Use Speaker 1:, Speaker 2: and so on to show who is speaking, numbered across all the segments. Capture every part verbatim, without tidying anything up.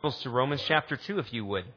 Speaker 1: To Romans chapter two, if you would.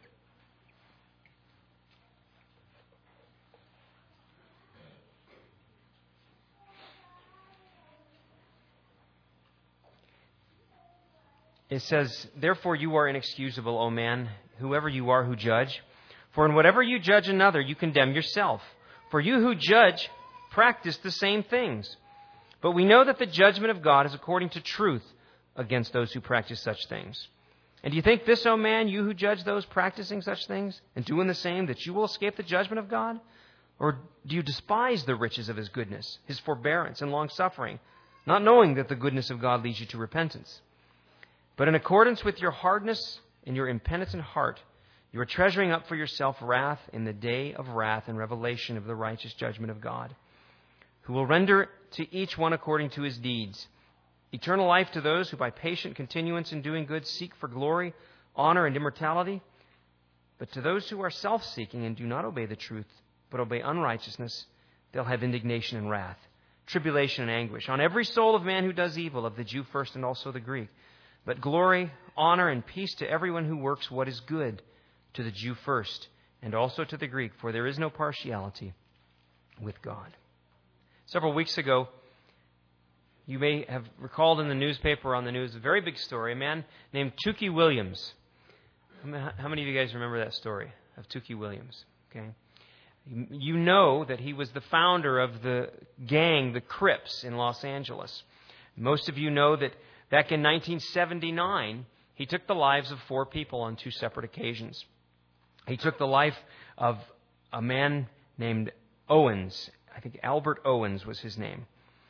Speaker 1: It says, "Therefore you are inexcusable, O man, whoever you are who judge. For in whatever you judge another, you condemn yourself. For you who judge practice the same things. But we know that the judgment of God is according to truth against those who practice such things. And do you think this, O man, you who judge those practicing such things and doing the same, that you will escape the judgment of God? Or do you despise the riches of His goodness, His forbearance and long-suffering, not knowing that the goodness of God leads you to repentance? But in accordance with your hardness and your impenitent heart, you are treasuring up for yourself wrath in the day of wrath and revelation of the righteous judgment of God, who will render to each one according to his deeds. Eternal life to those who by patient continuance in doing good seek for glory, honor, and immortality. But to those who are self-seeking and do not obey the truth, but obey unrighteousness, they'll have indignation and wrath, tribulation and anguish on every soul of man who does evil, of the Jew first and also the Greek. But glory, honor, and peace to everyone who works what is good, to the Jew first and also to the Greek, for there is no partiality with God." Several weeks ago, you may have recalled in the newspaper, on the news, a very big story. A man named Tookie Williams. How many of you guys remember that story of Tookie Williams? Okay, you know that he was the founder of the gang, the Crips, in Los Angeles. Most of you know that back in nineteen seventy-nine, he took the lives of four people on two separate occasions. He took the life of a man named Owens. I think Albert Owens was his name.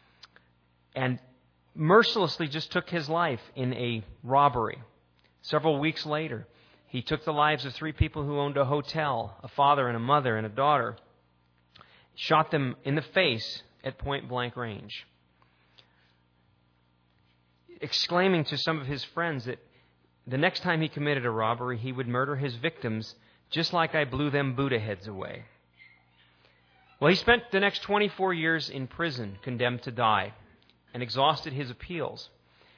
Speaker 1: And mercilessly just took his life in a robbery. Several weeks later, he took the lives of three people who owned a hotel, a father and a mother and a daughter. Shot them in the face at point-blank range, exclaiming to some of his friends that the next time he committed a robbery, he would murder his victims just like I blew them Buddha heads away. Well, he spent the next twenty-four years in prison, condemned to die, and exhausted his appeals,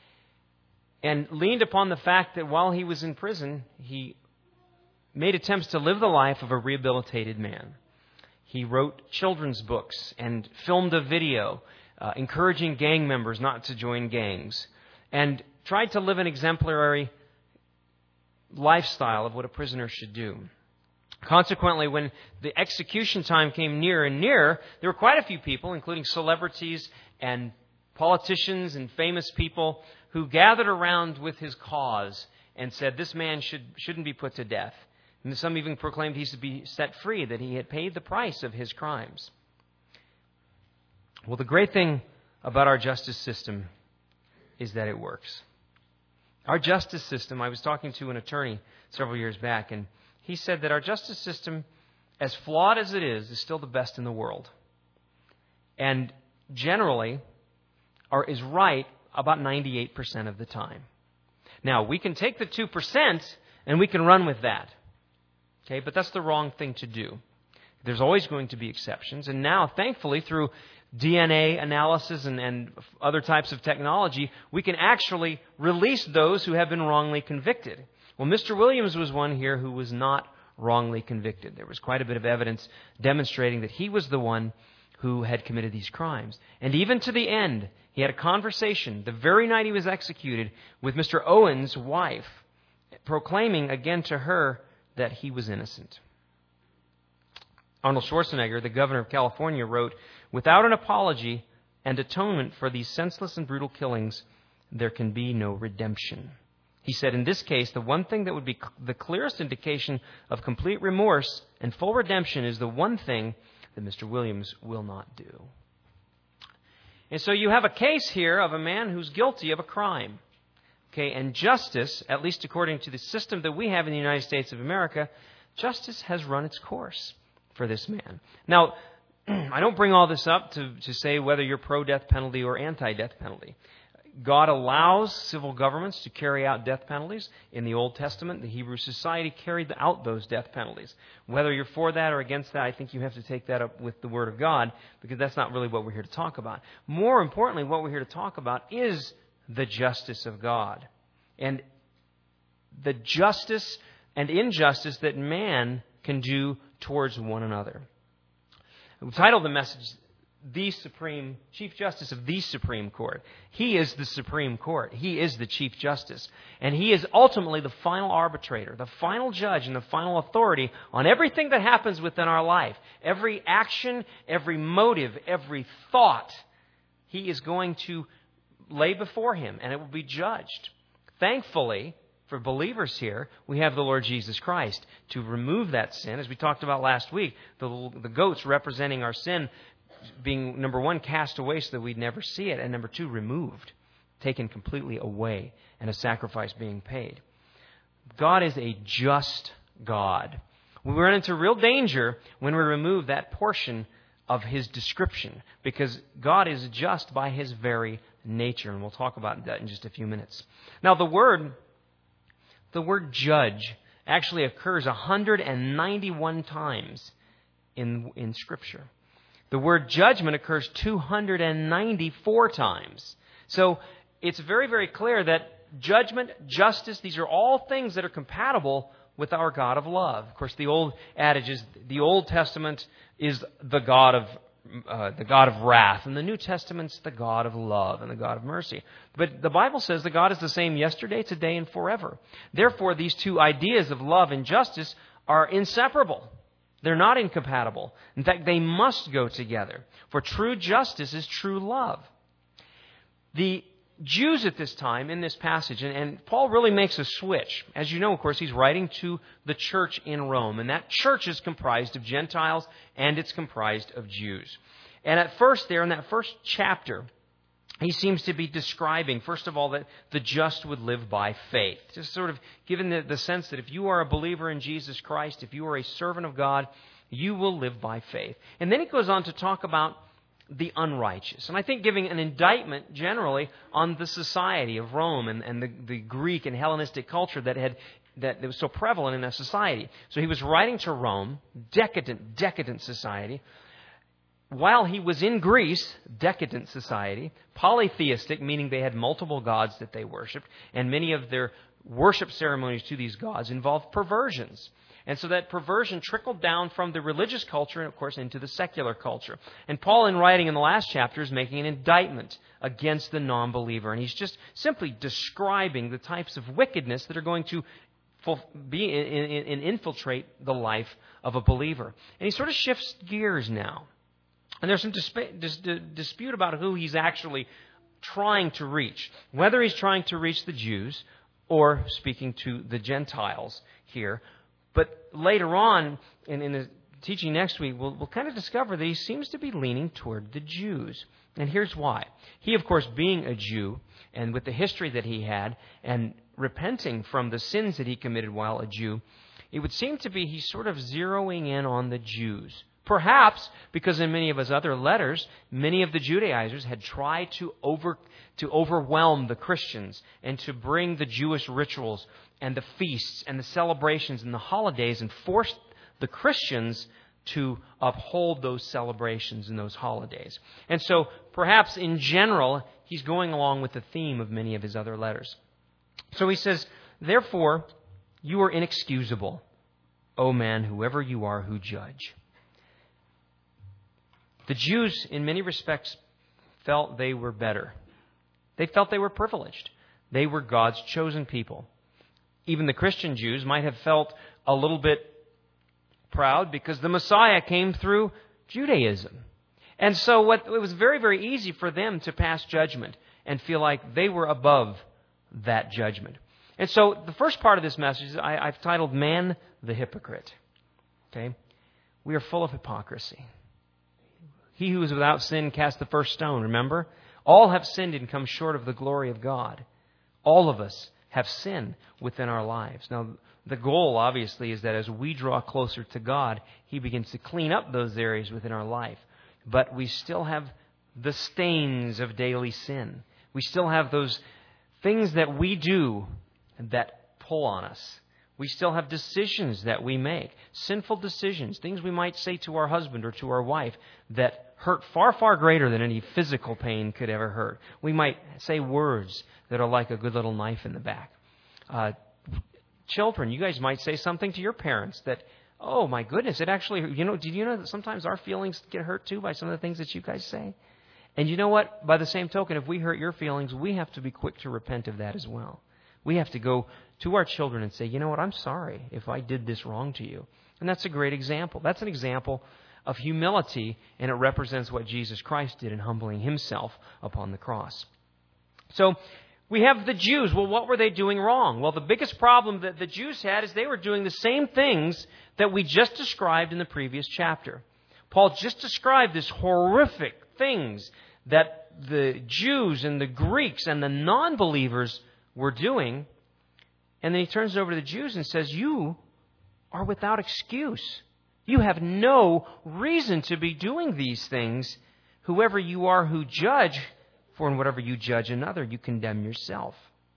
Speaker 1: and leaned upon the fact that while he was in prison, he made attempts to live the life of a rehabilitated man. He wrote children's books and filmed a video uh, encouraging gang members not to join gangs, and tried to live an exemplary lifestyle of what a prisoner should do. Consequently, when the execution time came near and near, there were quite a few people, including celebrities and politicians and famous people, who gathered around with his cause and said this man should, shouldn't be put to death. And some even proclaimed he should be set free, that he had paid the price of his crimes. Well, the great thing about our justice system is that it works. Our justice system, I was talking to an attorney several years back, and he said that our justice system, as flawed as it is, is still the best in the world. And generally are, is right about ninety-eight percent of the time. Now, we can take the two percent and we can run with that. Okay, but that's the wrong thing to do. There's always going to be exceptions. And now, thankfully, through D N A analysis and, and other types of technology, we can actually release those who have been wrongly convicted. Well, Mister Williams was one here who was not wrongly convicted. There was quite a bit of evidence demonstrating that he was the one who had committed these crimes. And even to the end, he had a conversation the very night he was executed with Mister Owens' wife, proclaiming again to her that he was innocent. Arnold Schwarzenegger, the governor of California, wrote, "Without an apology and atonement for these senseless and brutal killings, there can be no redemption." He said, in this case, the one thing that would be the clearest indication of complete remorse and full redemption is the one thing that Mister Williams will not do. And so you have a case here of a man who's guilty of a crime. Okay, and justice, at least according to the system that we have in the United States of America, justice has run its course for this man. Now, I don't bring all this up to, to say whether you're pro-death penalty or anti-death penalty. God allows civil governments to carry out death penalties. In the Old Testament, the Hebrew society carried out those death penalties. Whether you're for that or against that, I think you have to take that up with the Word of God, because that's not really what we're here to talk about. More importantly, what we're here to talk about is the justice of God. And the justice and injustice that man can do towards one another. We've titled the message, The Supreme Chief Justice of the Supreme Court. He is the Supreme Court. He is the Chief Justice. And He is ultimately the final arbitrator, the final judge, and the final authority on everything that happens within our life. Every action, every motive, every thought, He is going to lay before Him, and it will be judged. Thankfully, for believers here, we have the Lord Jesus Christ to remove that sin. As we talked about last week, the, the goats representing our sin being, number one, cast away so that we'd never see it, and number two, removed, taken completely away, and a sacrifice being paid. God is a just God. We run into real danger when we remove that portion of His description, because God is just by His very nature, and we'll talk about that in just a few minutes. Now, the word, the word judge actually occurs one hundred ninety-one times in, in Scripture. The word judgment occurs two hundred ninety-four times. So it's very, very clear that judgment, justice, these are all things that are compatible with our God of love. Of course, the old adage is the Old Testament is the God of uh, the God of wrath, and the New Testament's the God of love and the God of mercy. But the Bible says that God is the same yesterday, today, and forever. Therefore, these two ideas of love and justice are inseparable. They're not incompatible. In fact, they must go together. For true justice is true love. The Jews at this time in this passage, and, and Paul really makes a switch. As you know, of course, he's writing to the church in Rome, and that church is comprised of Gentiles and it's comprised of Jews. And at first there, in that first chapter, he seems to be describing, first of all, that the just would live by faith. Just sort of given the, the sense that if you are a believer in Jesus Christ, if you are a servant of God, you will live by faith. And then he goes on to talk about the unrighteous. And I think giving an indictment generally on the society of Rome and, and the, the Greek and Hellenistic culture that had that was so prevalent in that society. So he was writing to Rome, decadent, decadent society. While he was in Greece, decadent society, polytheistic, meaning they had multiple gods that they worshipped, and many of their worship ceremonies to these gods involved perversions. And so that perversion trickled down from the religious culture and, of course, into the secular culture. And Paul, in writing in the last chapter, is making an indictment against the non-believer. And he's just simply describing the types of wickedness that are going to be in, in, in infiltrate the life of a believer. And he sort of shifts gears now. And there's some disp- dis- dispute about who he's actually trying to reach, whether he's trying to reach the Jews or speaking to the Gentiles here. But later on, in, in the teaching next week, we'll, we'll kind of discover that he seems to be leaning toward the Jews. And here's why. He, of course, being a Jew, and with the history that he had, and repenting from the sins that he committed while a Jew, it would seem to be he's sort of zeroing in on the Jews. Perhaps because in many of his other letters, many of the Judaizers had tried to over to overwhelm the Christians and to bring the Jewish rituals and the feasts and the celebrations and the holidays and forced the Christians to uphold those celebrations and those holidays. And so perhaps in general, he's going along with the theme of many of his other letters. So he says, therefore, you are inexcusable, O man, whoever you are who judge. The Jews, in many respects, felt they were better. They felt they were privileged. They were God's chosen people. Even the Christian Jews might have felt a little bit proud because the Messiah came through Judaism. And so what, it was very, very easy for them to pass judgment and feel like they were above that judgment. And so the first part of this message I, I've titled Man the Hypocrite. Okay? We are full of hypocrisy. He who is without sin cast the first stone, remember? All have sinned and come short of the glory of God. All of us have sin within our lives. Now, the goal, obviously, is that as we draw closer to God, He begins to clean up those areas within our life. But we still have the stains of daily sin. We still have those things that we do that pull on us. We still have decisions that we make, sinful decisions, things we might say to our husband or to our wife that hurt far, far greater than any physical pain could ever hurt. We might say words that are like a good little knife in the back. Uh, children, you guys might say something to your parents that, oh my goodness, it actually, you know, did you know that sometimes our feelings get hurt too by some of the things that you guys say? And you know what? By the same token, if we hurt your feelings, we have to be quick to repent of that as well. We have to go to our children and say, you know what, I'm sorry if I did this wrong to you. And that's a great example. That's an example of humility, and it represents what Jesus Christ did in humbling himself upon the cross. So we have the Jews. Well, what were they doing wrong? Well, the biggest problem that the Jews had is they were doing the same things that we just described in the previous chapter. Paul just described these horrific things that the Jews and the Greeks and the non-believers were doing. And then he turns over to the Jews and says, you are without excuse. You have no reason to be doing these things. Whoever you are who judge, for in whatever you judge another, you condemn yourself.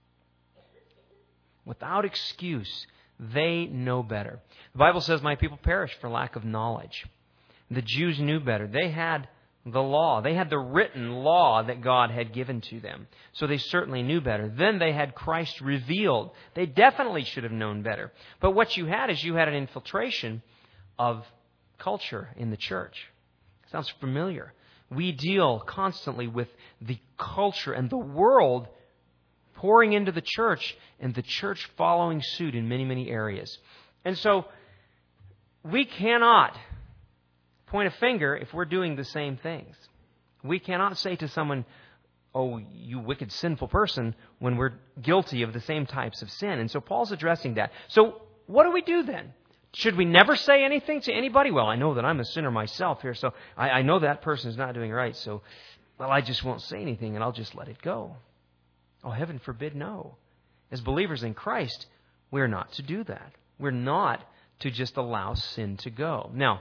Speaker 1: Without excuse, they know better. The Bible says, my people perish for lack of knowledge. The Jews knew better. They had the law. They had the written law that God had given to them. So they certainly knew better. Then they had Christ revealed. They definitely should have known better. But what you had is you had an infiltration of culture in the church. Sounds familiar. We deal constantly with the culture and the world pouring into the church and the church following suit in many, many areas. And so we cannot point a finger if we're doing the same things. We cannot say to someone, oh, you wicked, sinful person, when we're guilty of the same types of sin. And so Paul's addressing that. So what do we do then? Should we never say anything to anybody? Well, I know that I'm a sinner myself here, so I, I know that person's not doing right, so, well, I just won't say anything and I'll just let it go. Oh, heaven forbid, no. As believers in Christ, we're not to do that. We're not to just allow sin to go. Now,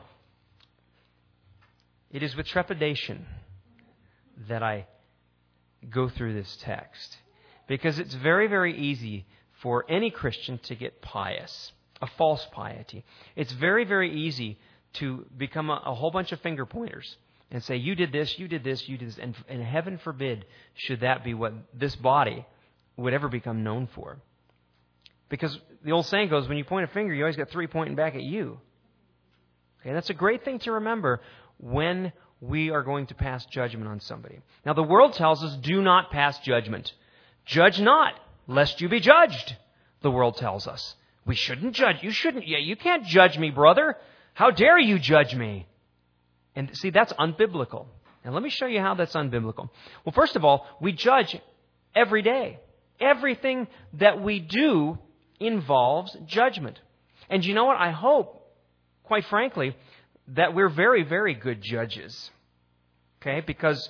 Speaker 1: it is with trepidation that I go through this text, because it's very, very easy for any Christian to get pious, a false piety. It's very, very easy to become a, a whole bunch of finger pointers and say, you did this, you did this, you did this, and, and heaven forbid should that be what this body would ever become known for. Because the old saying goes, when you point a finger, you always got three pointing back at you. Okay, that's a great thing to remember when we are going to pass judgment on somebody. Now, the world tells us, do not pass judgment. Judge not, lest you be judged, the world tells us. We shouldn't judge. You shouldn't. Yeah, you can't judge me, brother. How dare you judge me? And see, that's unbiblical. And let me show you how that's unbiblical. Well, first of all, we judge every day. Everything that we do involves judgment. And you know what? I hope, quite frankly, that we're very, very good judges. Okay? Because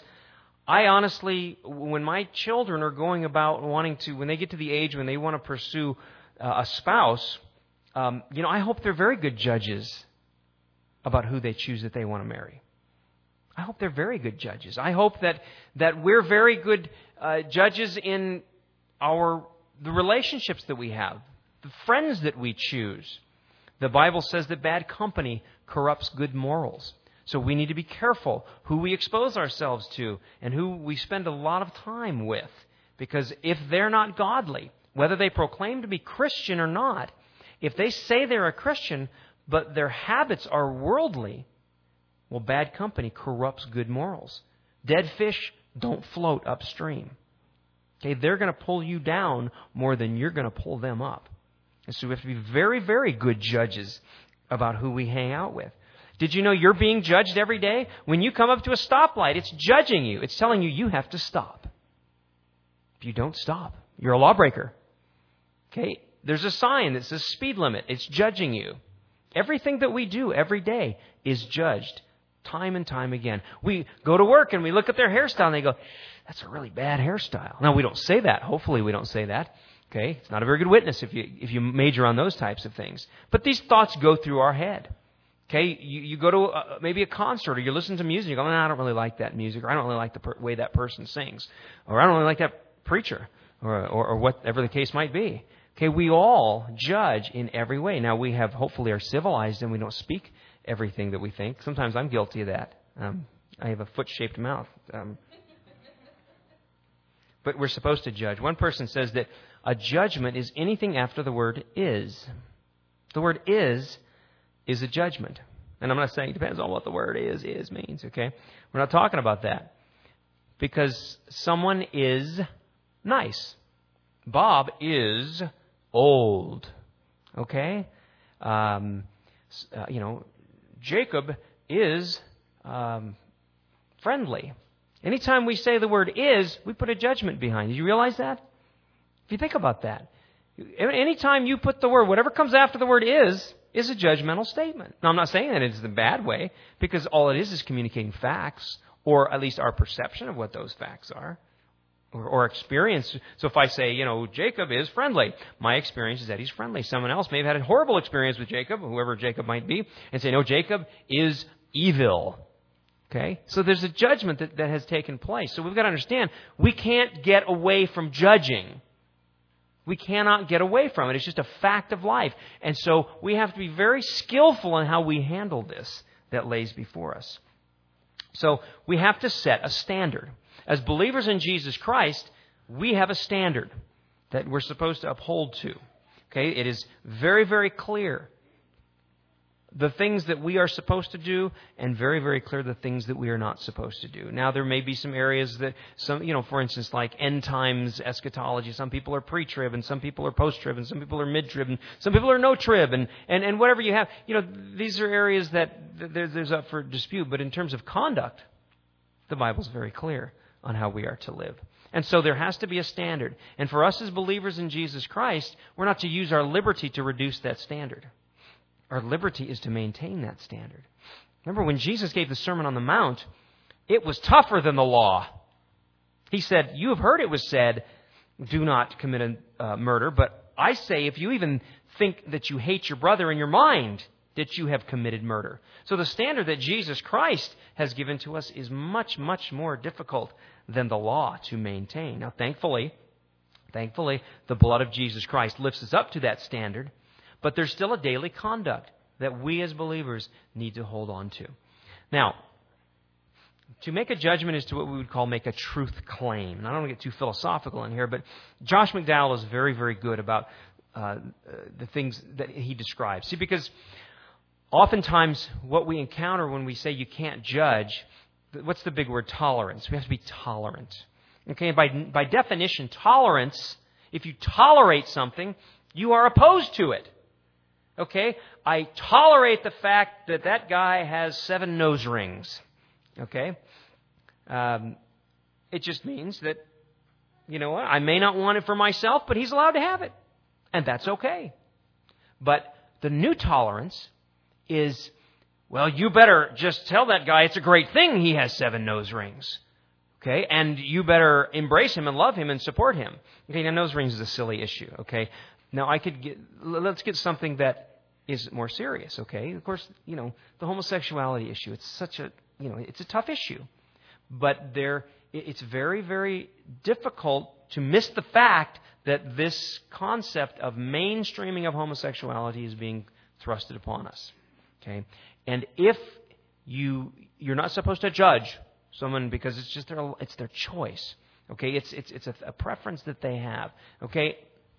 Speaker 1: I honestly, when my children are going about wanting to, when they get to the age when they want to pursue uh, a spouse, um, you know, I hope they're very good judges about who they choose that they want to marry. I hope they're very good judges. I hope that, that we're very good uh, judges in our the relationships that we have, the friends that we choose. The Bible says that bad company corrupts good morals. So we need to be careful who we expose ourselves to and who we spend a lot of time with. Because if they're not godly, whether they proclaim to be Christian or not, if they say they're a Christian, but their habits are worldly, well, bad company corrupts good morals. Dead fish don't float upstream. Okay, they're going to pull you down more than you're going to pull them up. And so we have to be very, very good judges about who we hang out with. Did you know you're being judged every day? When you come up to a stoplight, it's judging you. It's telling you you have to stop. If you don't stop, you're a lawbreaker. Okay, there's a sign that says speed limit. It's judging you. Everything that we do every day is judged time and time again. We go to work and we look at their hairstyle and they go, that's a really bad hairstyle. Now, we don't say that. Hopefully we don't say that. Okay, it's not a very good witness if you if you major on those types of things. But these thoughts go through our head. Okay, you, you go to a, maybe a concert or you listen to music. You go, no, I don't really like that music, or I don't really like the per- way that person sings, or I don't really like that preacher, or, or or whatever the case might be. Okay, we all judge in every way. Now, we have hopefully are civilized and we don't speak everything that we think. Sometimes I'm guilty of that. Um, I have a foot-shaped mouth. Um, but we're supposed to judge. One person says that a judgment is anything after the word is. The word is is a judgment. And I'm not saying it depends on what the word is, is means, okay? We're not talking about that. Because someone is nice. Bob is old, okay? Um, uh, you know, Jacob is um, friendly. Anytime we say the word is, we put a judgment behind it. Do you realize that? If you think about that. Anytime you put the word, whatever comes after the word is, is a judgmental statement. Now, I'm not saying that it's the bad way, because all it is is communicating facts, or at least our perception of what those facts are, or, or experience. So if I say, you know, Jacob is friendly, my experience is that he's friendly. Someone else may have had a horrible experience with Jacob, whoever Jacob might be, and say, no, Jacob is evil. Okay? So there's a judgment that, that has taken place. So we've got to understand, we can't get away from judging. We cannot get away from it. It's just a fact of life. And so we have to be very skillful in how we handle this that lays before us. So we have to set a standard. As believers in Jesus Christ, we have a standard that we're supposed to uphold to. Okay? It is very, very clear the things that we are supposed to do, and very, very clear the things that we are not supposed to do. Now, there may be some areas that, some, you know, for instance, like end times eschatology. Some people are pre-trib, and some people are post-trib, and some people are mid-trib, and some people are no-trib, and, and, and whatever you have. You know, these are areas that there's up for dispute. But in terms of conduct, the Bible's very clear on how we are to live. And so there has to be a standard. And for us as believers in Jesus Christ, we're not to use our liberty to reduce that standard. Our liberty is to maintain that standard. Remember, when Jesus gave the Sermon on the Mount, it was tougher than the law. He said, you have heard it was said, do not commit a uh, murder, but I say if you even think that you hate your brother in your mind, that you have committed murder. So the standard that Jesus Christ has given to us is much, much more difficult than the law to maintain. Now, thankfully, thankfully, the blood of Jesus Christ lifts us up to that standard. But there's still a daily conduct that we as believers need to hold on to. Now, to make a judgment is to what we would call make a truth claim. And I don't want to get too philosophical in here, but Josh McDowell is very, very good about uh, the things that he describes. See, because oftentimes what we encounter when we say you can't judge, what's the big word? Tolerance. We have to be tolerant. Okay, and by, by definition, tolerance, if you tolerate something, you are opposed to it. Okay, I tolerate the fact that that guy has seven nose rings. Okay, um, it just means that, you know what, I may not want it for myself, but he's allowed to have it. And that's okay. But the new tolerance is, well, you better just tell that guy it's a great thing he has seven nose rings. Okay, and you better embrace him and love him and support him. Okay, now nose rings is a silly issue. Okay. Now, I could get, let's get something that is more serious, okay? Of course, you know, the homosexuality issue, it's such a, you know, it's a tough issue. But there, it's very, very difficult to miss the fact that this concept of mainstreaming of homosexuality is being thrusted upon us, okay? And if you, you're not supposed to judge someone because it's just their, it's their choice, okay? It's, it's, it's a, a preference that they have, okay?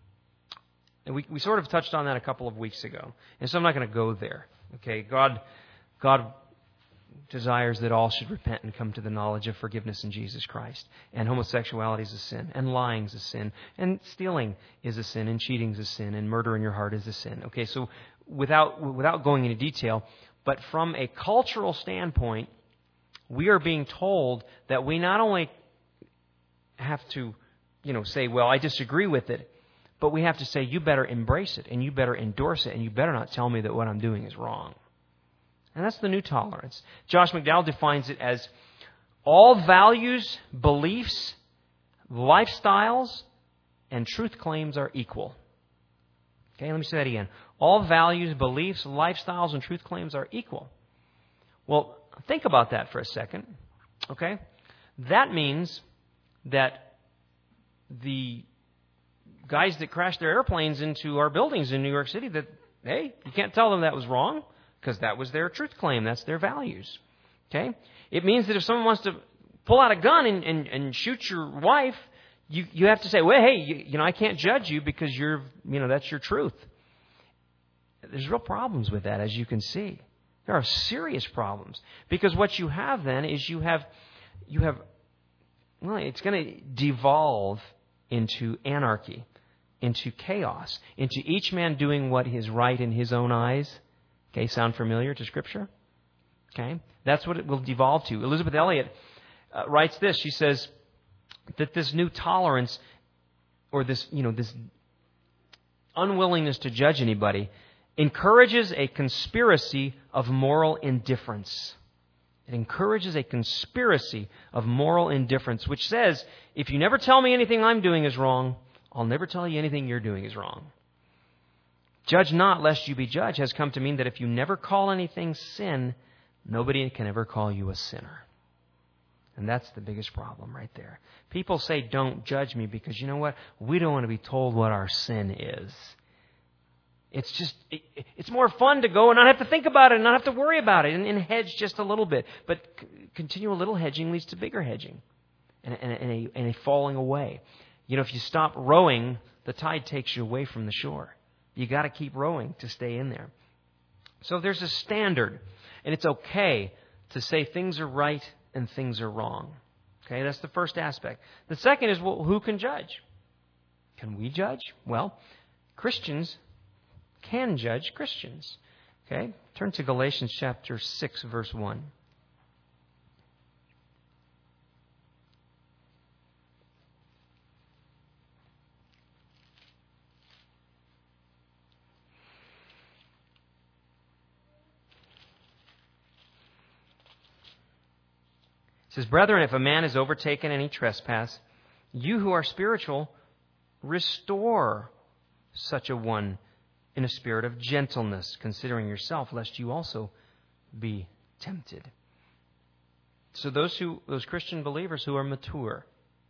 Speaker 1: And we, we sort of touched on that a couple of weeks ago. And so I'm not going to go there. Okay, God, God desires that all should repent and come to the knowledge of forgiveness in Jesus Christ. And homosexuality is a sin. And lying is a sin. And stealing is a sin. And cheating is a sin. And murder in your heart is a sin. Okay, so without, without going into detail, but from a cultural standpoint, we are being told that we not only have to, you know, say, well, I disagree with it, but we have to say, you better embrace it, and you better endorse it, and you better not tell me that what I'm doing is wrong. And that's the new tolerance. Josh McDowell defines it as all values, beliefs, lifestyles, and truth claims are equal. Okay, let me say that again. All values, beliefs, lifestyles, and truth claims are equal. Well, think about that for a second. Okay? That means that the guys that crashed their airplanes into our buildings in New York City, that, hey, you can't tell them that was wrong because that was their truth claim. That's their values. Okay? It means that if someone wants to pull out a gun and, and, and shoot your wife, you, you have to say, well, hey, you, you know, I can't judge you because you're, you know, that's your truth. There's real problems with that, as you can see. There are serious problems. Because what you have then is you have, you have, well, it's going to devolve into anarchy, into chaos, into each man doing what is right in his own eyes. Okay, sound familiar to Scripture? Okay, that's what it will devolve to. Elizabeth Elliot uh, writes this. She says that this new tolerance, or this, you know, this unwillingness to judge anybody, encourages a conspiracy of moral indifference. It encourages a conspiracy of moral indifference, which says, if you never tell me anything I'm doing is wrong, I'll never tell you anything you're doing is wrong. Judge not, lest you be judged has come to mean that if you never call anything sin, nobody can ever call you a sinner. And that's the biggest problem right there. People say, don't judge me, because you know what? We don't want to be told what our sin is. It's just, it, it's more fun to go and not have to think about it and not have to worry about it and, and hedge just a little bit. But c- continual little hedging leads to bigger hedging and, and, and, a, and a falling away. You know, if you stop rowing, the tide takes you away from the shore. You got to keep rowing to stay in there. So there's a standard, and it's okay to say things are right and things are wrong. Okay, that's the first aspect. The second is, well, who can judge? Can we judge? Well, Christians can judge Christians. Okay? Turn to Galatians chapter six, verse one. It says, Brethren, if a man is overtaken in any trespass, you who are spiritual, restore such a one in a spirit of gentleness, considering yourself, lest you also be tempted. So those who, those Christian believers who are mature,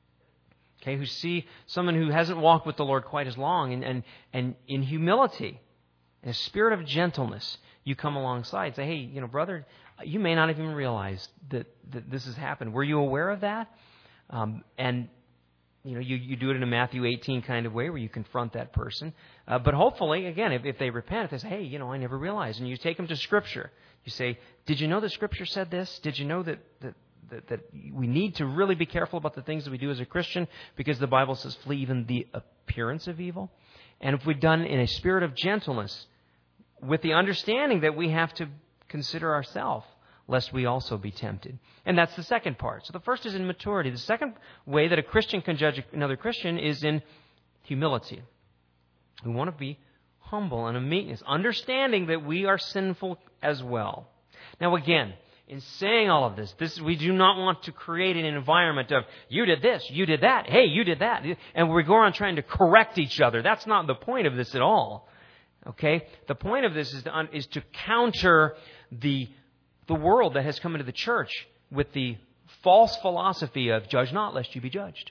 Speaker 1: okay, who see someone who hasn't walked with the Lord quite as long, and, and, and in humility, in a spirit of gentleness, you come alongside and say, hey, you know, brother, you may not even realize that, that this has happened. Were you aware of that? Um, and You know, you, you do it in a Matthew eighteen kind of way where you confront that person. Uh, but hopefully, again, if, if they repent, if they say, hey, you know, I never realized, and you take them to Scripture. You say, did you know that Scripture said this? Did you know that, that, that, that we need to really be careful about the things that we do as a Christian, because the Bible says flee even the appearance of evil? And if we've done in a spirit of gentleness, with the understanding that we have to consider ourselves, lest we also be tempted. And that's the second part. So the first is in maturity. The second way that a Christian can judge another Christian is in humility. We want to be humble and in meekness, understanding that we are sinful as well. Now again, in saying all of this, this we do not want to create an environment of, you did this, you did that, hey, you did that. And we go around trying to correct each other. That's not the point of this at all. Okay? The point of this is to, is to counter the the world that has come into the church with the false philosophy of judge not lest you be judged.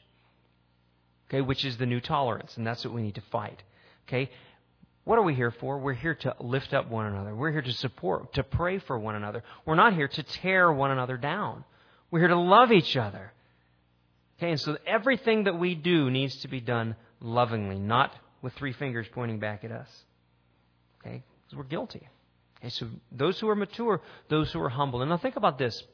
Speaker 1: Okay, which is the new tolerance, and that's what we need to fight. Okay? What are we here for? We're here to lift up one another. We're here to support, to pray for one another. We're not here to tear one another down. We're here to love each other. Okay, and so everything that we do needs to be done lovingly, not with three fingers pointing back at us. Okay? Because we're guilty. Okay, so those who are mature, those who are humble. And now think about this.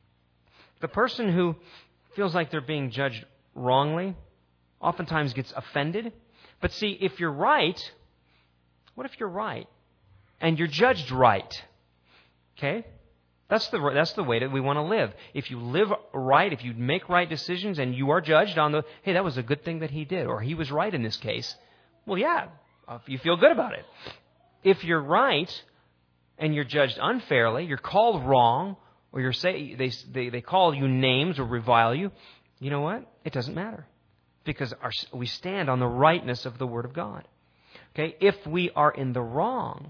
Speaker 1: The person who feels like they're being judged wrongly oftentimes gets offended. But see, if you're right, what if you're right and you're judged right? Okay? That's the that's the way that we want to live. If you live right, if you make right decisions and you are judged on the, hey, that was a good thing that he did, or he was right in this case, well, yeah, you feel good about it. If you're right and you're judged unfairly, you're called wrong, or you're say they they they call you names or revile you, you know what? It doesn't matter, because our, we stand on the rightness of the Word of God. Okay, if we are in the wrong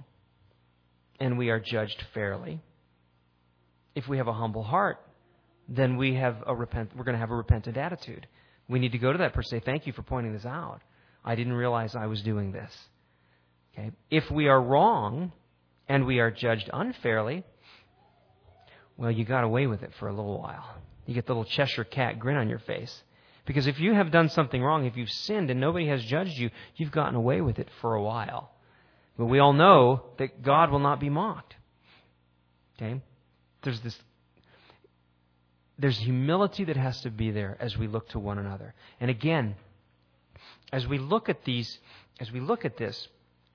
Speaker 1: and we are judged fairly, if we have a humble heart, then we have a repent. We're going to have a repentant attitude. We need to go to that person and say, "Thank you for pointing this out. I didn't realize I was doing this." Okay, if we are wrong and we are judged unfairly, well, you got away with it for a little while. You get the little Cheshire cat grin on your face, Because if you have done something wrong, if you've sinned and nobody has judged you, you've gotten away with it for a while. But we all know that God will not be mocked. Okay? There's this, there's humility that has to be there as we look to one another. And again, as we look at these, as we look at this,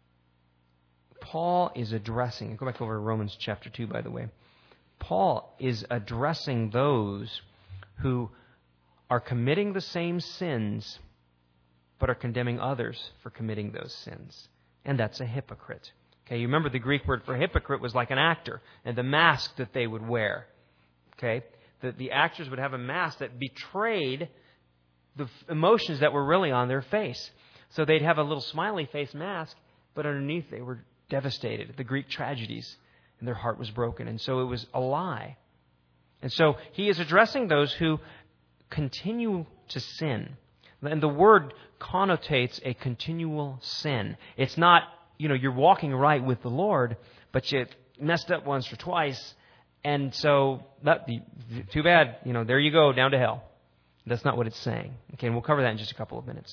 Speaker 1: Paul is addressing, go back over to Romans chapter two, by the way. Paul is addressing those who are committing the same sins, but are condemning others for committing those sins. And that's a hypocrite. Okay, you remember the Greek word for hypocrite was like an actor, and the mask that they would wear. Okay, the, the actors would have a mask that betrayed the emotions that were really on their face. So they'd have a little smiley face mask, but underneath they were devastated. The Greek tragedies, and their heart was broken. And so it was a lie. And so he is addressing those who continue to sin. And the word connotates a continual sin. It's not, you know, you're walking right with the Lord, but you messed up once or twice, and so that be too bad. You know, there you go, down to hell. That's not what it's saying. Okay, and we'll cover that in just a couple of minutes.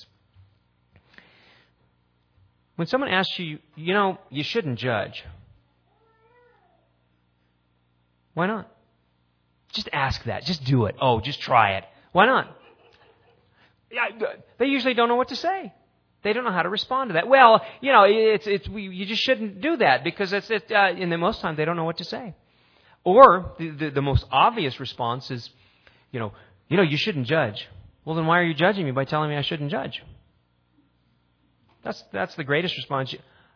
Speaker 1: When someone asks you, you know, you shouldn't judge. Why not? Just ask that. Just do it. Oh, just try it. Why not? Yeah, they usually don't know what to say. They don't know how to respond to that. Well, you know, it's it's we, you just shouldn't do that because it's it. Uh, and then most time they don't know what to say. Or the, the the most obvious response is, you know, you know, you shouldn't judge. Well, then why are you judging me by telling me I shouldn't judge? That's that's the greatest response.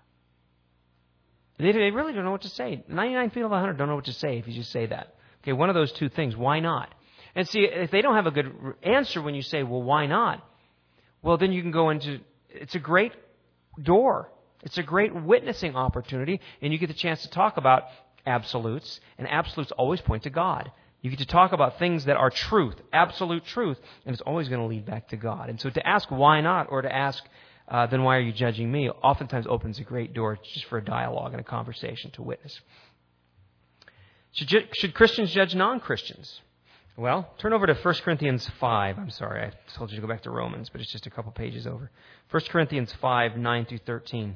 Speaker 1: They, they really don't know what to say. ninety-nine people out of one hundred don't know what to say if you just say that. Okay, one of those two things. Why not? And see, if they don't have a good answer when you say, well, why not? Well, then you can go into, it's a great door. It's a great witnessing opportunity, and you get the chance to talk about absolutes, and absolutes always point to God. You get to talk about things that are truth, absolute truth, and it's always going to lead back to God. And so to ask why not, or to ask, uh, then why are you judging me, oftentimes opens a great door just for a dialogue and a conversation to witness. Should, ju- should Christians judge non-Christians? Well, turn over to First Corinthians five. I'm sorry, I told you to go back to Romans, but it's just a couple pages over. First Corinthians five, nine through thirteen.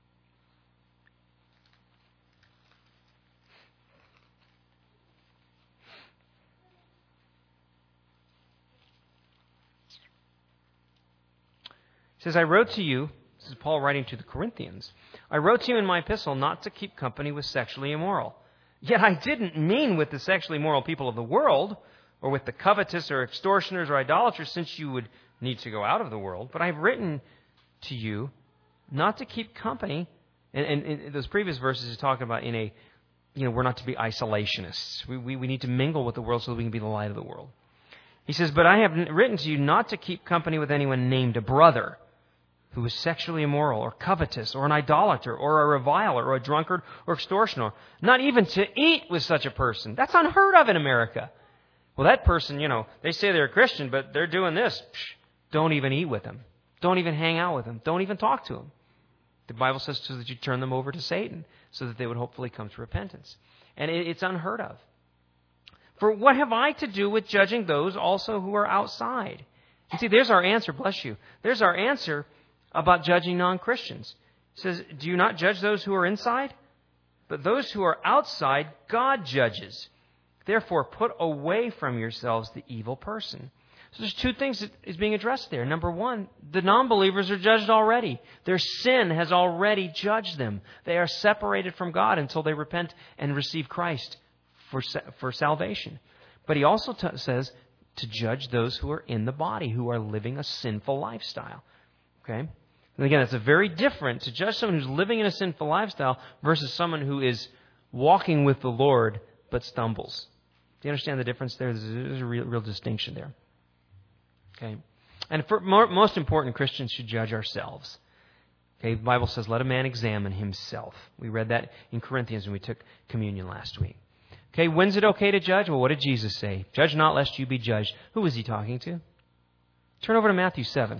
Speaker 1: It says, I wrote to you, this is Paul writing to the Corinthians, I wrote to you in my epistle not to keep company with sexually immoral. Yet I didn't mean with the sexually immoral people of the world, or with the covetous or extortioners or idolaters, since you would need to go out of the world. But I've written to you not to keep company. And, and, and those previous verses are talking about in a, you know, we're not to be isolationists. We, we, we need to mingle with the world so that we can be the light of the world. He says, but I have written to you not to keep company with anyone named a brother who is sexually immoral or covetous or an idolater or a reviler or a drunkard or extortioner. Not even to eat with such a person. That's unheard of in America. Well, that person, you know, they say they're a Christian, but they're doing this. Psh, don't even eat with them. Don't even hang out with them. Don't even talk to them. The Bible says so that you turn them over to Satan so that they would hopefully come to repentance. And it, it's unheard of. For what have I to do with judging those also who are outside? You see, there's our answer, bless you. There's our answer about judging non-Christians. It says, do you not judge those who are inside? But those who are outside, God judges. Therefore, put away from yourselves the evil person. So there's two things that is being addressed there. Number one, the non-believers are judged already. Their sin has already judged them. They are separated from God until they repent and receive Christ for, for salvation. But he also t- says to judge those who are in the body, who are living a sinful lifestyle. Okay? And again, it's a very different to judge someone who's living in a sinful lifestyle versus someone who is walking with the Lord but stumbles. Do you understand the difference there? There's a, there's a real, real distinction there. Okay, and for more, most important, Christians should judge ourselves. Okay, the Bible says, "Let a man examine himself." We read that in Corinthians when we took communion last week. Okay, when's it okay to judge? Well, what did Jesus say? Judge not, lest you be judged. Who was he talking to? Turn over to Matthew seven.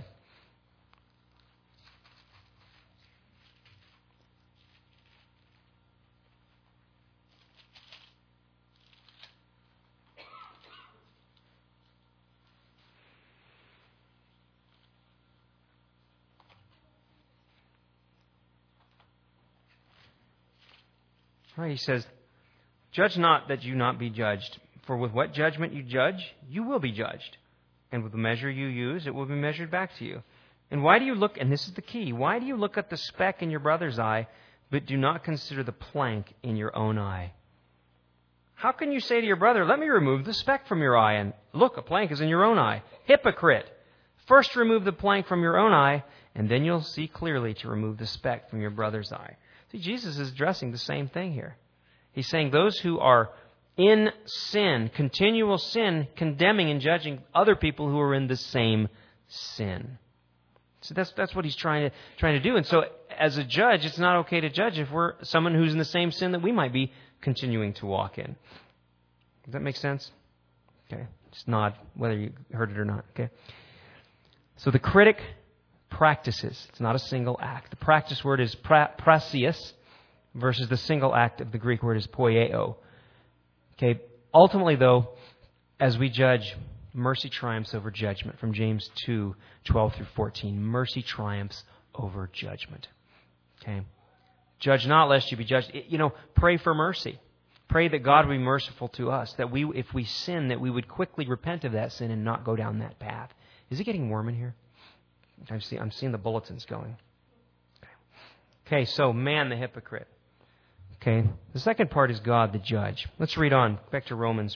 Speaker 1: Right? He says, judge not that you not be judged. For with what judgment you judge, you will be judged. And with the measure you use, it will be measured back to you. And why do you look, and this is the key, why do you look at the speck in your brother's eye, but do not consider the plank in your own eye? How can you say to your brother, let me remove the speck from your eye, and look, a plank is in your own eye? Hypocrite! First remove the plank from your own eye, and then you'll see clearly to remove the speck from your brother's eye. See, Jesus is addressing the same thing here. He's saying those who are in sin, continual sin, condemning and judging other people who are in the same sin. So that's that's what he's trying to trying to do. And so as a judge, it's not okay to judge if we're someone who's in the same sin that we might be continuing to walk in. Does that make sense? Okay. Just nod whether you heard it or not. Okay. So the critic practices. It's not a single act. The practice word is pra- prasius versus the single act of the Greek word is poieo. Okay. Ultimately, though, as we judge, mercy triumphs over judgment. From James two, twelve through fourteen. Mercy triumphs over judgment. Okay. Judge not lest you be judged. You know, pray for mercy. Pray that God will be merciful to us. That we, if we sin, that we would quickly repent of that sin and not go down that path. Is it getting warm in here? I'm seeing, I'm seeing the bulletins going. Okay. Okay, so man the hypocrite. Okay. The second part is God the judge. Let's read on. Back to Romans.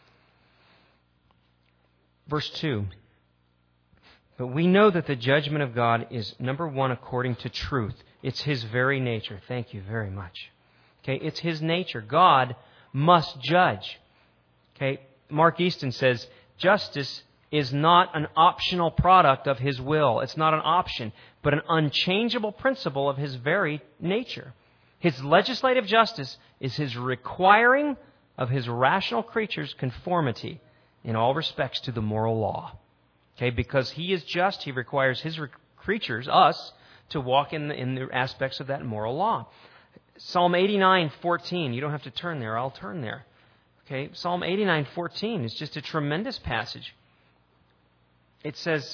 Speaker 1: Verse two. But we know that the judgment of God is, number one, according to truth. It's His very nature. Thank you very much. Okay, it's His nature. God must judge. Okay, Mark Easton says, justice is not an optional product of His will. It's not an option, but an unchangeable principle of His very nature. His legislative justice is His requiring of His rational creatures conformity in all respects to the moral law. Okay, because He is just, He requires His re- creatures, us, to walk in the, in the aspects of that moral law. Psalm eighty-nine fourteen, you don't have to turn there, I'll turn there. Okay, Psalm eighty-nine fourteen is just a tremendous passage. It says,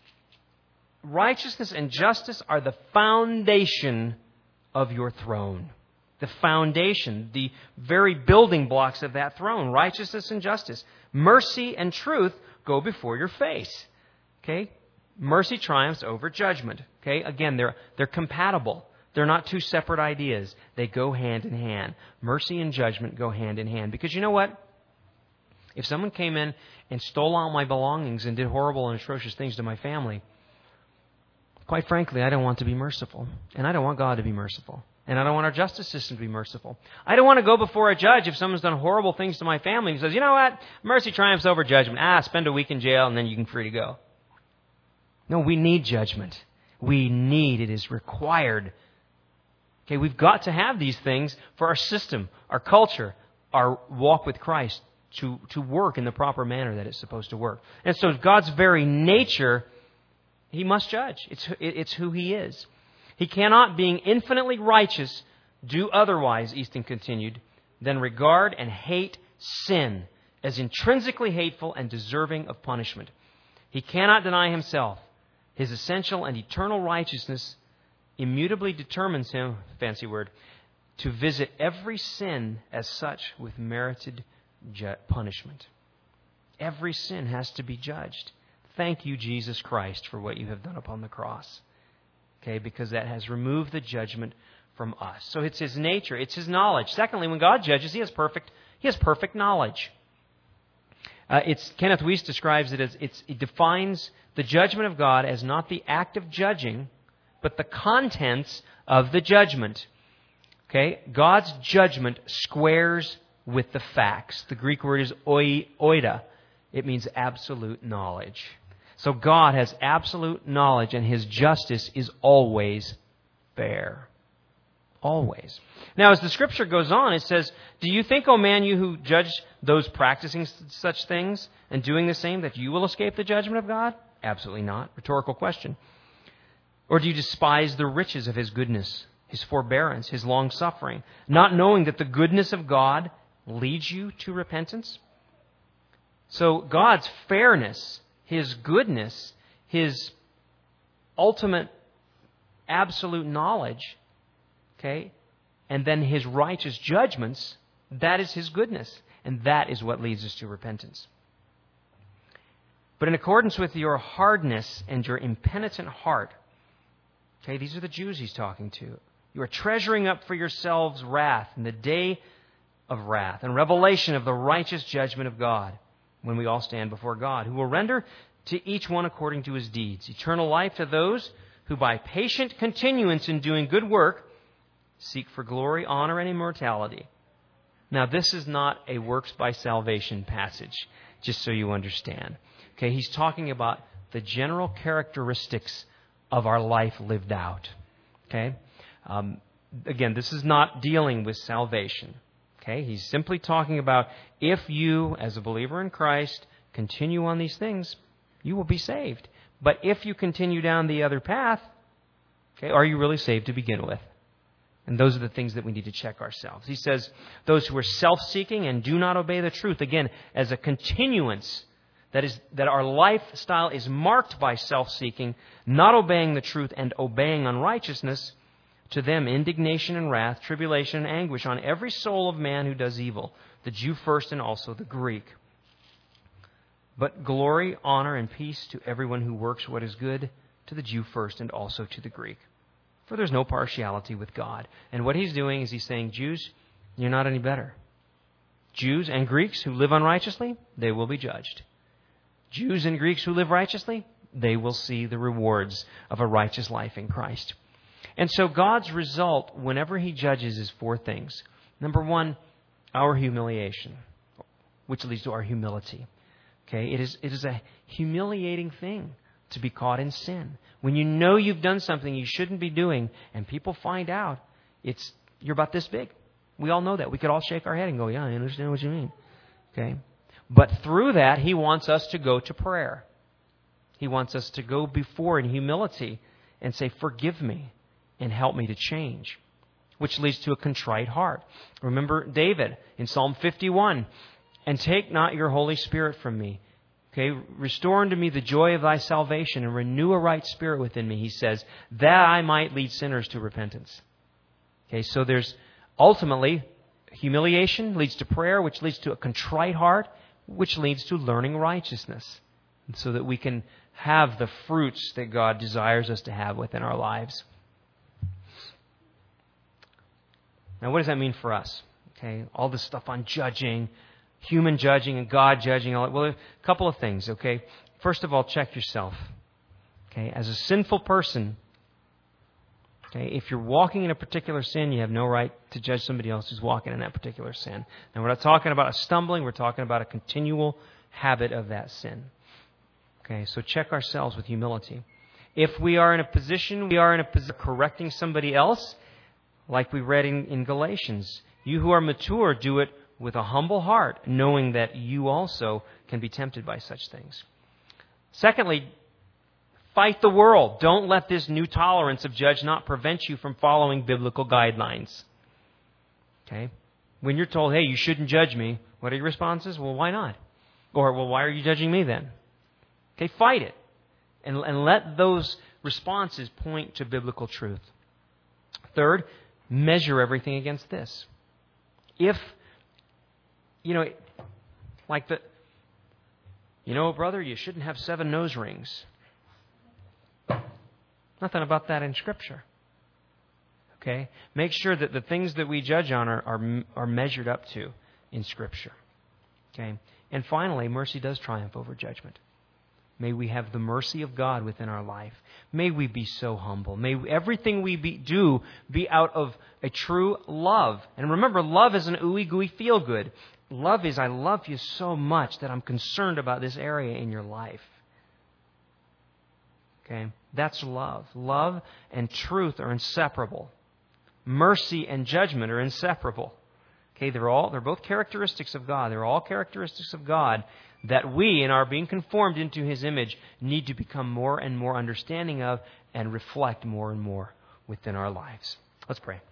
Speaker 1: righteousness and justice are the foundation of your throne. The foundation, the very building blocks of that throne. Righteousness and justice. Mercy and truth go before your face. Okay? Mercy triumphs over judgment. Okay? Again, they're they're compatible. They're not two separate ideas. They go hand in hand. Mercy and judgment go hand in hand. Because you know what? If someone came in and stole all my belongings and did horrible and atrocious things to my family, quite frankly, I don't want to be merciful. And I don't want God to be merciful. And I don't want our justice system to be merciful. I don't want to go before a judge if someone's done horrible things to my family and says, you know what? Mercy triumphs over judgment. Ah, spend a week in jail and then you can free to go. No, we need judgment. We need, it is required. Okay, we've got to have these things for our system, our culture, our walk with Christ to, to work in the proper manner that it's supposed to work. And so God's very nature, He must judge. It's, it's who He is. He cannot, being infinitely righteous, do otherwise, Easton continued, than regard and hate sin as intrinsically hateful and deserving of punishment. He cannot deny Himself. His essential and eternal righteousness immutably determines Him, fancy word, to visit every sin as such with merited ju- punishment. Every sin has to be judged. Thank you, Jesus Christ, for what you have done upon the cross. Okay, because that has removed the judgment from us. So it's His nature, it's His knowledge. Secondly, when God judges, He has perfect, He has perfect knowledge. Uh, it's Kenneth Weiss describes it as it's, it defines the judgment of God as not the act of judging, but the contents of the judgment. Okay, God's judgment squares with the facts. The Greek word is oi, oida. It means absolute knowledge. So God has absolute knowledge, and His justice is always fair. Always. Now, as the Scripture goes on, it says, do you think, O man, you who judge those practicing such things and doing the same, that you will escape the judgment of God? Absolutely not. Rhetorical question. Or do you despise the riches of His goodness, His forbearance, His long-suffering, not knowing that the goodness of God leads you to repentance? So God's fairness, His goodness, His ultimate absolute knowledge, okay, and then His righteous judgments, that is His goodness. And that is what leads us to repentance. But in accordance with your hardness and your impenitent heart, okay, these are the Jews He's talking to. You are treasuring up for yourselves wrath in the day of wrath and revelation of the righteous judgment of God, when we all stand before God, who will render to each one according to his deeds. Eternal life to those who by patient continuance in doing good work seek for glory, honor, and immortality. Now, this is not a works by salvation passage, just so you understand. Okay, he's talking about the general characteristics of our life lived out. Okay? Um, again, this is not dealing with salvation. Okay? He's simply talking about if you, as a believer in Christ, continue on these things, you will be saved. But if you continue down the other path, okay, are you really saved to begin with? And those are the things that we need to check ourselves. He says, those who are self-seeking and do not obey the truth, again, as a continuance, that is, that our lifestyle is marked by self-seeking, not obeying the truth and obeying unrighteousness, to them indignation and wrath, tribulation and anguish on every soul of man who does evil, the Jew first and also the Greek. But glory, honor, and peace to everyone who works what is good, to the Jew first and also to the Greek. For there's no partiality with God. And what he's doing is he's saying, Jews, you're not any better. Jews and Greeks who live unrighteously, they will be judged. Jews and Greeks who live righteously, they will see the rewards of a righteous life in Christ. And so God's result, whenever He judges, is four things. Number one, our humiliation, which leads to our humility. Okay, it is it is a humiliating thing to be caught in sin. When you know you've done something you shouldn't be doing, and people find out, it's you're about this big. We all know that. We could all shake our head and go, yeah, I understand what you mean. Okay, but through that, He wants us to go to prayer. He wants us to go before in humility and say, forgive me and help me to change, which leads to a contrite heart. Remember David in Psalm fifty-one, and take not your Holy Spirit from me. Okay, restore unto me the joy of thy salvation and renew a right spirit within me, he says, that I might lead sinners to repentance. Okay, so there's ultimately humiliation leads to prayer, which leads to a contrite heart, which leads to learning righteousness, so that we can have the fruits that God desires us to have within our lives. Now, what does that mean for us? Okay, all this stuff on judging, human judging and God judging. All that. Well, a couple of things, okay? First of all, check yourself. Okay, as a sinful person, okay, if you're walking in a particular sin, you have no right to judge somebody else who's walking in that particular sin. Now, we're not talking about a stumbling. We're talking about a continual habit of that sin. Okay, so check ourselves with humility. If we are in a position, we are in a position of correcting somebody else, like we read in, in Galatians, you who are mature, do it with a humble heart, knowing that you also can be tempted by such things. Secondly, fight the world. Don't let this new tolerance of judge not prevent you from following biblical guidelines. Okay? When you're told, hey, you shouldn't judge me, what are your responses? Well, why not? Or, well, why are you judging me then? Okay, fight it. And, and let those responses point to biblical truth. Third, measure everything against this. If, you know, like the, you know, brother, you shouldn't have seven nose rings. Nothing about that in Scripture. Okay? Make sure that the things that we judge on are, are, are measured up to in Scripture. Okay? And finally, mercy does triumph over judgment. May we have the mercy of God within our life. May we be so humble. May everything we be, do be out of a true love. And remember, love is an ooey gooey feel good. Love is, I love you so much that I'm concerned about this area in your life. Okay? That's love. Love and truth are inseparable. Mercy and judgment are inseparable. Okay, they're all they're both characteristics of God. They're all characteristics of God that we, in our being conformed into His image, need to become more and more understanding of and reflect more and more within our lives. Let's pray.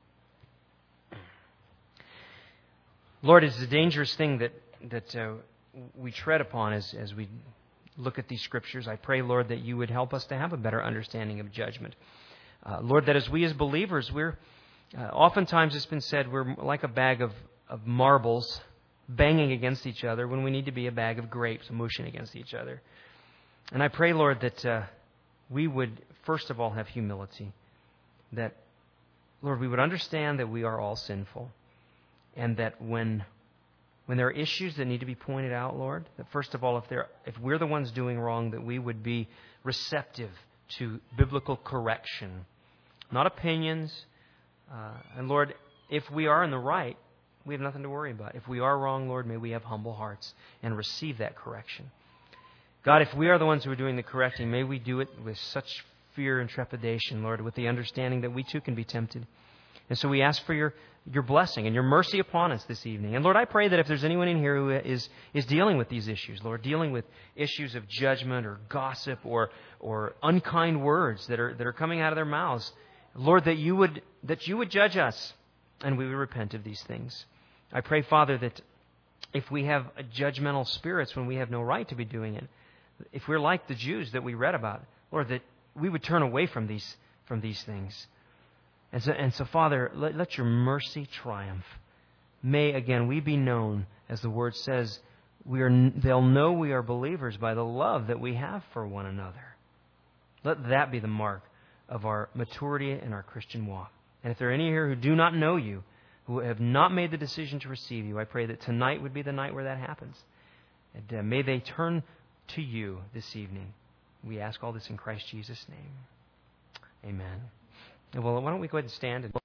Speaker 1: Lord, it's a dangerous thing that that uh, we tread upon as, as we look at these Scriptures. I pray, Lord, that You would help us to have a better understanding of judgment. Uh, Lord, that as we as believers, we're Uh, oftentimes it's been said we're like a bag of, of marbles banging against each other when we need to be a bag of grapes mushing against each other. And I pray, Lord, that uh, we would first of all have humility. That, Lord, we would understand that we are all sinful. And that when when there are issues that need to be pointed out, Lord, that first of all, if they're, if we're the ones doing wrong, that we would be receptive to biblical correction. Not opinions. Uh, and Lord, if we are in the right, we have nothing to worry about. If we are wrong, Lord, may we have humble hearts and receive that correction. God, if we are the ones who are doing the correcting, may we do it with such fear and trepidation, Lord, with the understanding that we too can be tempted. And so we ask for your, your blessing and your mercy upon us this evening. And Lord, I pray that if there's anyone in here who is, is dealing with these issues, Lord, dealing with issues of judgment or gossip or, or unkind words that are, that are coming out of their mouths, Lord, that you would, that you would judge us and we would repent of these things. I pray, Father, that if we have judgmental spirits when we have no right to be doing it, if we're like the Jews that we read about, Lord, that we would turn away from these from these things. And so, and so Father, let, let your mercy triumph. May, again, we be known, as the Word says, we are. They'll know we are believers by the love that we have for one another. Let that be the mark of our maturity in our Christian walk. And if there are any here who do not know you, who have not made the decision to receive you, I pray that tonight would be the night where that happens. And uh, may they turn to you this evening. We ask all this in Christ Jesus' name. Amen. Well, why don't we go ahead and stand and